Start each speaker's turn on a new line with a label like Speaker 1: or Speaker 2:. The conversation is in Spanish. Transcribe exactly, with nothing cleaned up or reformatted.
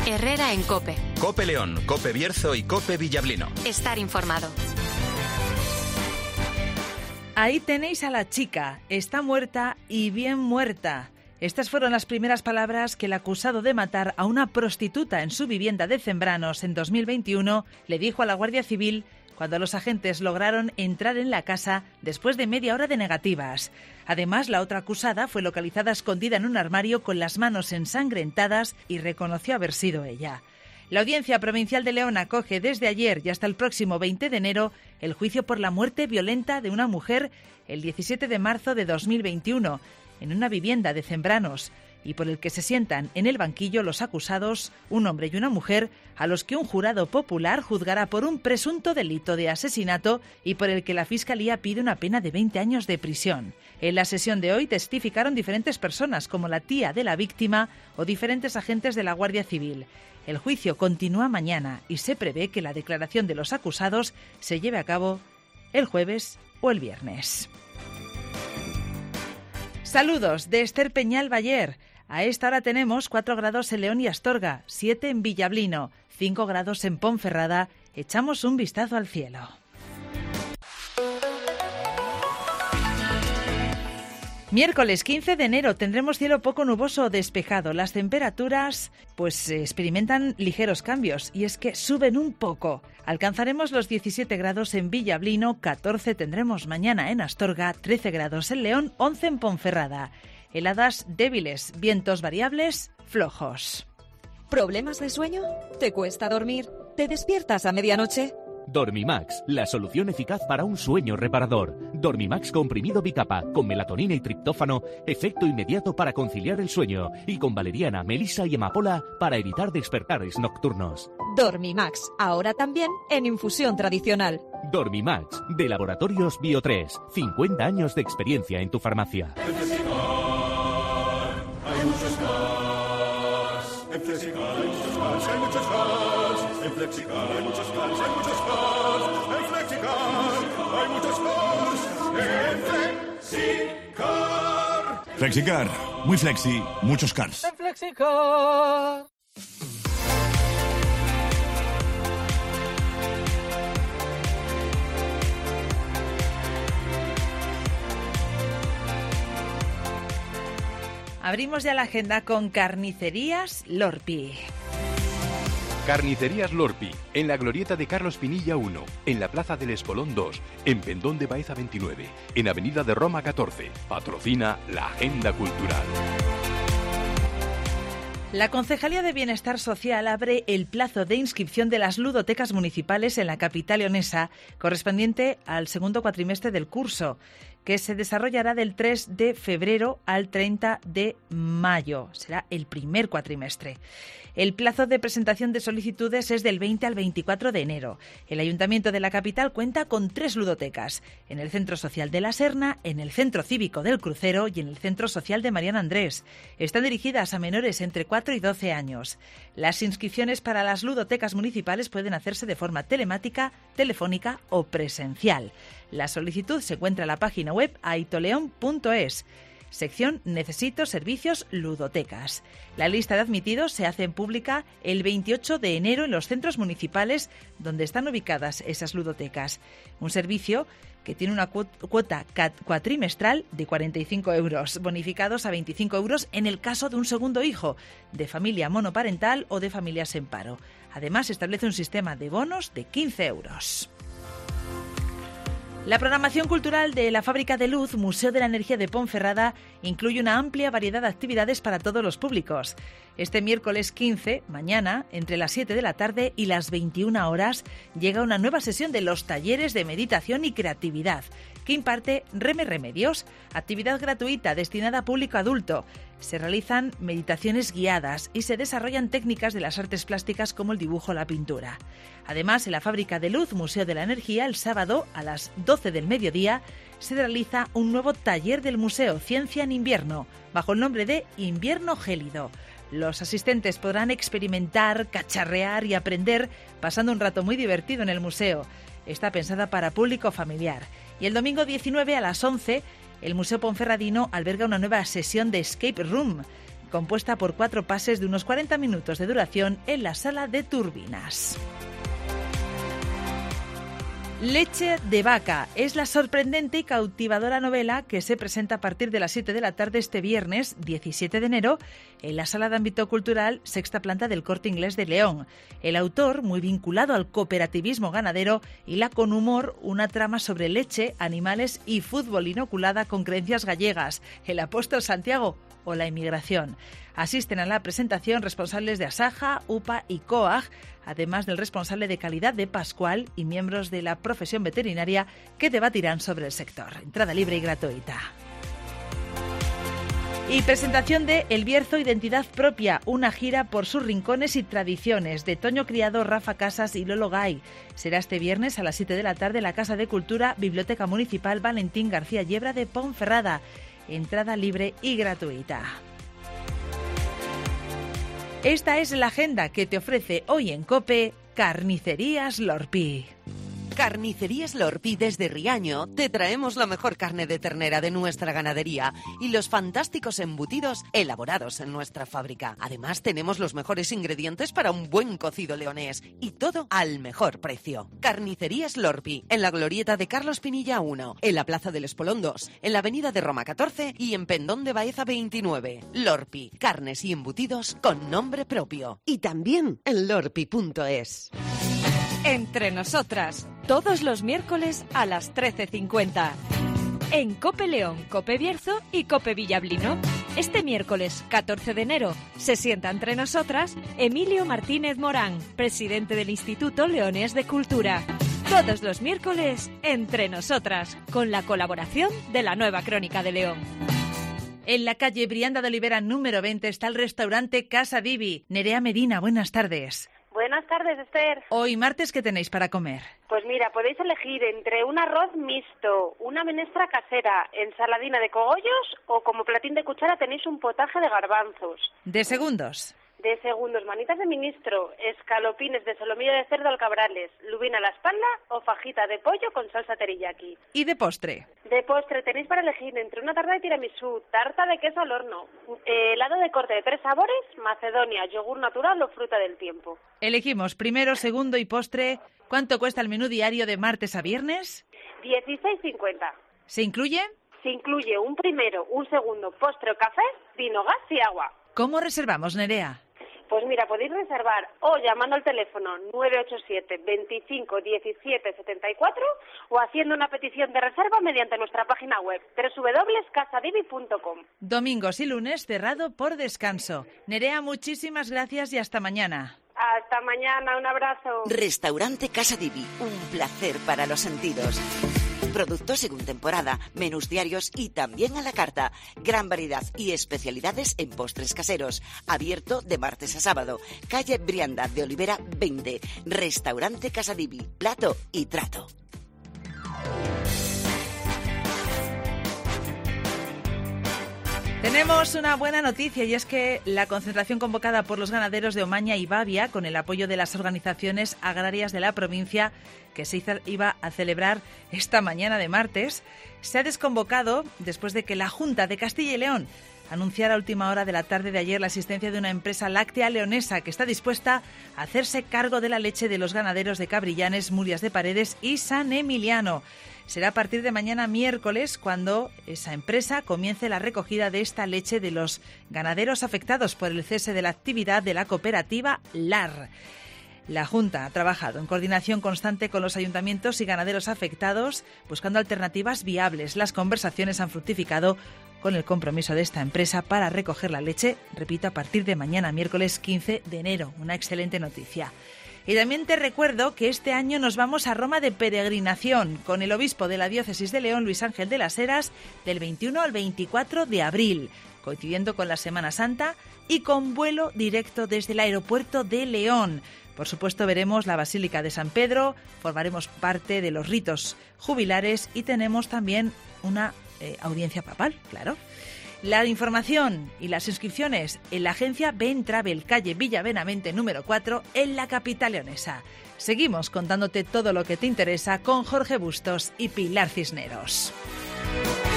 Speaker 1: Herrera en COPE.
Speaker 2: COPE León, COPE Bierzo y COPE Villablino.
Speaker 1: Estar informado.
Speaker 3: Ahí tenéis a la chica. Está muerta y bien muerta. Estas fueron las primeras palabras que el acusado de matar a una prostituta en su vivienda de Cembranos en dos mil veintiuno le dijo a la Guardia Civil cuando los agentes lograron entrar en la casa después de media hora de negativas. Además, la otra acusada fue localizada escondida en un armario con las manos ensangrentadas y reconoció haber sido ella. La Audiencia Provincial de León acoge desde ayer y hasta el próximo veinte de enero el juicio por la muerte violenta de una mujer el diecisiete de marzo de dos mil veintiuno en una vivienda de Cembranos, y por el que se sientan en el banquillo los acusados, un hombre y una mujer, a los que un jurado popular juzgará por un presunto delito de asesinato y por el que la Fiscalía pide una pena de veinte años de prisión. En la sesión de hoy testificaron diferentes personas, como la tía de la víctima o diferentes agentes de la Guardia Civil. El juicio continúa mañana y se prevé que la declaración de los acusados se lleve a cabo el jueves o el viernes. Saludos de Esther Peñal Bayer. A esta hora tenemos cuatro grados en León y Astorga, siete en Villablino, cinco grados en Ponferrada. Echamos un vistazo al cielo. Miércoles quince de enero tendremos cielo poco nuboso o despejado. Las temperaturas pues experimentan ligeros cambios y es que suben un poco. Alcanzaremos los diecisiete grados en Villablino, catorce tendremos mañana en Astorga, trece grados en León, once en Ponferrada. Heladas débiles, vientos variables, flojos.
Speaker 4: ¿Problemas de sueño? ¿Te cuesta dormir? ¿Te despiertas a medianoche?
Speaker 5: Dormimax, la solución eficaz para un sueño reparador. Dormimax comprimido bicapa, con melatonina y triptófano, efecto inmediato para conciliar el sueño, y con valeriana, melisa y amapola para evitar despertares nocturnos.
Speaker 4: Dormimax, ahora también en infusión tradicional.
Speaker 5: Dormimax, de Laboratorios Bio tres, cincuenta años de experiencia en tu farmacia.
Speaker 6: En Flexicar hay muchos más. En Flexicar hay muchos más, hay muchos más. En Flexicar hay muchos más, hay muchos más. En Flexicar hay muchos más. En Flexicar.
Speaker 7: Flexicar, muy flexi, muchos cars.
Speaker 8: En Flexicar.
Speaker 3: Abrimos ya la agenda con Carnicerías Lorpi.
Speaker 9: Carnicerías Lorpi, en la glorieta de Carlos Pinilla uno, en la Plaza del Espolón dos, en Pendón de Baeza veintinueve, en Avenida de Roma catorce. Patrocina la Agenda Cultural.
Speaker 3: La Concejalía de Bienestar Social abre el plazo de inscripción de las ludotecas municipales en la capital leonesa, correspondiente al segundo cuatrimestre del curso, que se desarrollará del tres de febrero al treinta de mayo. Será el primer cuatrimestre. El plazo de presentación de solicitudes es del veinte al veinticuatro de enero. El Ayuntamiento de la capital cuenta con tres ludotecas, en el Centro Social de la Serna, en el Centro Cívico del Crucero y en el Centro Social de Mariana Andrés. Están dirigidas a menores entre cuatro y doce años. Las inscripciones para las ludotecas municipales pueden hacerse de forma telemática, telefónica o presencial. La solicitud se encuentra en la página web aitoleón punto es. Sección Necesito servicios ludotecas. La lista de admitidos se hace pública el veintiocho de enero en los centros municipales donde están ubicadas esas ludotecas. Un servicio que tiene una cuota cuatrimestral de cuarenta y cinco euros, bonificados a veinticinco euros en el caso de un segundo hijo, de familia monoparental o de familias en paro. Además, establece un sistema de bonos de quince euros. La programación cultural de la Fábrica de Luz, Museo de la Energía de Ponferrada, incluye una amplia variedad de actividades para todos los públicos. Este miércoles quince, mañana, entre las siete de la tarde y las veintiuna horas, llega una nueva sesión de los talleres de meditación y creatividad, que imparte Reme Remedios, actividad gratuita destinada a público adulto. Se realizan meditaciones guiadas y se desarrollan técnicas de las artes plásticas como el dibujo o la pintura. Además, en la Fábrica de Luz, Museo de la Energía, el sábado a las doce del mediodía, se realiza un nuevo taller del museo Ciencia en Invierno, bajo el nombre de Invierno Gélido. Los asistentes podrán experimentar, cacharrear y aprender pasando un rato muy divertido en el museo. Está pensada para público familiar. Y el domingo diecinueve a las once, el Museo Ponferradino alberga una nueva sesión de Escape Room, compuesta por cuatro pases de unos cuarenta minutos de duración en la sala de turbinas. Leche de vaca es la sorprendente y cautivadora novela que se presenta a partir de las siete de la tarde este viernes diecisiete de enero en la Sala de Ámbito Cultural Sexta Planta del Corte Inglés de León. El autor, muy vinculado al cooperativismo ganadero, hila con humor una trama sobre leche, animales y fútbol inoculada con creencias gallegas, el apóstol Santiago o la inmigración. Asisten a la presentación responsables de Asaja, U P A y COAG, además del responsable de calidad de Pascual y miembros de la profesión veterinaria que debatirán sobre el sector. Entrada libre y gratuita. Y presentación de El Bierzo Identidad Propia, una gira por sus rincones y tradiciones, de Toño Criado, Rafa Casas y Lolo Gay. Será este viernes a las siete de la tarde en la Casa de Cultura, Biblioteca Municipal Valentín García Yebra de Ponferrada. Entrada libre y gratuita. Esta es la agenda que te ofrece hoy en COPE Carnicerías Lorpi.
Speaker 10: Carnicerías Lorpi desde Riaño te traemos la mejor carne de ternera de nuestra ganadería y los fantásticos embutidos elaborados en nuestra fábrica. Además tenemos los mejores ingredientes para un buen cocido leonés y todo al mejor precio. Carnicerías Lorpi, en la glorieta de Carlos Pinilla uno, en la Plaza del Espolón dos, en la Avenida de Roma catorce y en Pendón de Baeza veintinueve. Lorpi, carnes y embutidos con nombre propio. Y también en lorpi punto es.
Speaker 4: Entre nosotras, todos los miércoles a las trece cincuenta. En COPE León, COPE Bierzo y COPE Villablino. Este miércoles catorce de enero se sienta entre nosotras Emilio Martínez Morán, presidente del Instituto Leonés de Cultura. Todos los miércoles Entre Nosotras, con la colaboración de la Nueva Crónica de León.
Speaker 3: En la calle Brianda de Olivera número veinte está el restaurante Casa Divi. Nerea Medina, buenas tardes.
Speaker 11: Buenas tardes, Esther.
Speaker 3: Hoy martes, ¿qué tenéis para comer?
Speaker 11: Pues mira, podéis elegir entre un arroz mixto, una menestra casera, ensaladina de cogollos o como platín de cuchara tenéis un potaje de garbanzos.
Speaker 3: De segundos.
Speaker 11: De segundos, manitas de ministro, escalopines de solomillo de cerdo al cabrales, lubina a la espalda o fajita de pollo con salsa teriyaki.
Speaker 3: ¿Y de postre?
Speaker 11: De postre tenéis para elegir entre una tarta de tiramisú, tarta de queso al horno, eh, helado de corte de tres sabores, macedonia, yogur natural o fruta del tiempo.
Speaker 3: Elegimos primero, segundo y postre. ¿Cuánto cuesta el menú diario de martes a viernes?
Speaker 11: dieciséis cincuenta.
Speaker 3: ¿Se incluye?
Speaker 11: Se incluye un primero, un segundo, postre o café, vino, gas y agua.
Speaker 3: ¿Cómo reservamos, Nerea?
Speaker 11: Pues mira, podéis reservar o llamando al teléfono nueve ocho siete, veinticinco, diecisiete, setenta y cuatro o haciendo una petición de reserva mediante nuestra página web doble u doble u doble u punto casadivi punto com.
Speaker 3: Domingos y lunes cerrado por descanso. Nerea, muchísimas gracias y hasta mañana.
Speaker 11: Hasta mañana, un abrazo.
Speaker 10: Restaurante Casa Divi, un placer para los sentidos. Productos según temporada, menús diarios y también a la carta. Gran variedad y especialidades en postres caseros. Abierto de martes a sábado. Calle Brianda de Olivera veinte. Restaurante Casa Divi. Plato y trato.
Speaker 3: Tenemos una buena noticia y es que la concentración convocada por los ganaderos de Omaña y Bavia, con el apoyo de las organizaciones agrarias de la provincia, que se iba a celebrar esta mañana de martes, se ha desconvocado después de que la Junta de Castilla y León anunciara a última hora de la tarde de ayer la existencia de una empresa láctea leonesa que está dispuesta a hacerse cargo de la leche de los ganaderos de Cabrillanes, Murias de Paredes y San Emiliano. Será a partir de mañana miércoles cuando esa empresa comience la recogida de esta leche de los ganaderos afectados por el cese de la actividad de la cooperativa L A R. La Junta ha trabajado en coordinación constante con los ayuntamientos y ganaderos afectados, buscando alternativas viables. Las conversaciones han fructificado con el compromiso de esta empresa para recoger la leche, repito, a partir de mañana miércoles quince de enero. Una excelente noticia. Y también te recuerdo que este año nos vamos a Roma de peregrinación con el obispo de la diócesis de León, Luis Ángel de las Heras, del veintiuno al veinticuatro de abril, coincidiendo con la Semana Santa y con vuelo directo desde el aeropuerto de León. Por supuesto, veremos la Basílica de San Pedro, formaremos parte de los ritos jubilares y tenemos también una eh, audiencia papal, claro. La información y las inscripciones en la agencia Ben Travel, calle Villa Benavente número cuatro, en la capital leonesa. Seguimos contándote todo lo que te interesa con Jorge Bustos y Pilar Cisneros.